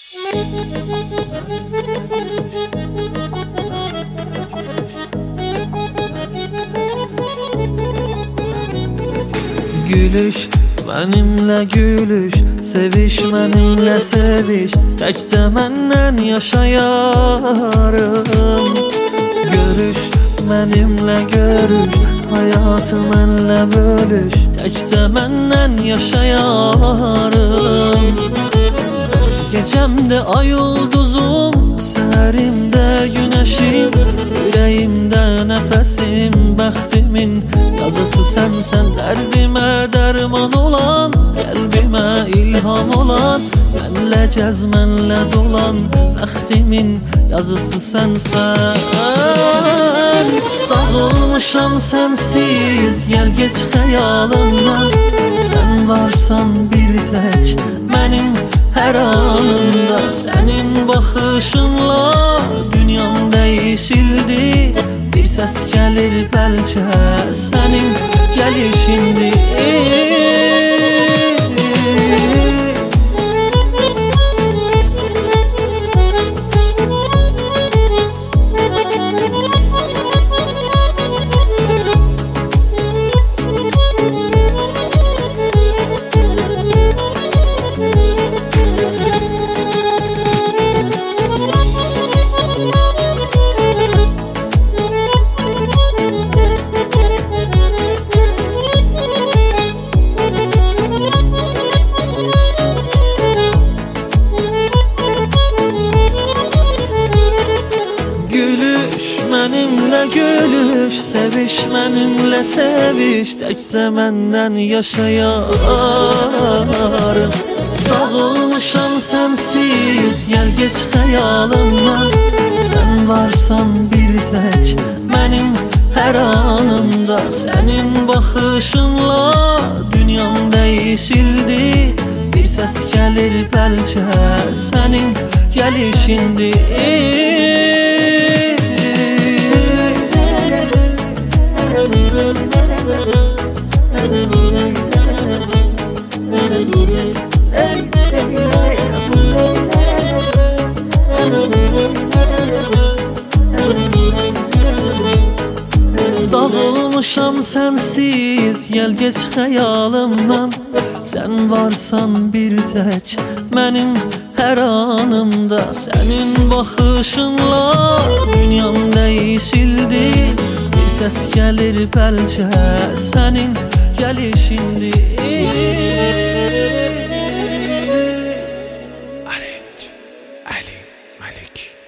Gülüş benimle gülüş, seviş benimle seviş, təkcə məndən yaşayarım. Görüş benimle görüş, hayatı mənlə bölüş, təkcə məndən yaşayarım. Gecəmdə ay ulduzum, səhərimdə günəşim, ürəyimdə nəfəsim, bəxtimin yazısı sənsən. Dərdimə dərman olan, qəlbimə ilham olan, mənlə gəz, mənlə dolan, bəxtimin yazısı sənsən. Dağılmışam sənsiz, gəl geç xəyalımdan. Sən varsan bir tək mənim hər anımda, sənin baxışınla dünyam dəyişildi. Bir səs gəlir bəlkə sənin gəlişindi. Mənimlə gülüş, seviş mənimlə seviş, təkcə məndən yaşayarım. Dağılmışam sənsiz, gəl geç xəyalımdan. Sən varsan bir tək mənim hər anımda, sənin baxışınla dünyam dəyişildi. Bir səs gəlir bəlkə sənin gəlişindi. Dağılmışam sənsiz, gəl geç xəyalımdan. Sən varsan bir tək mənim hər anımda, sənin baxışınla dünyam dəyişildi. Bir səs gəlir bəlkə sənin gəlişindi. Arrange Ali Malik.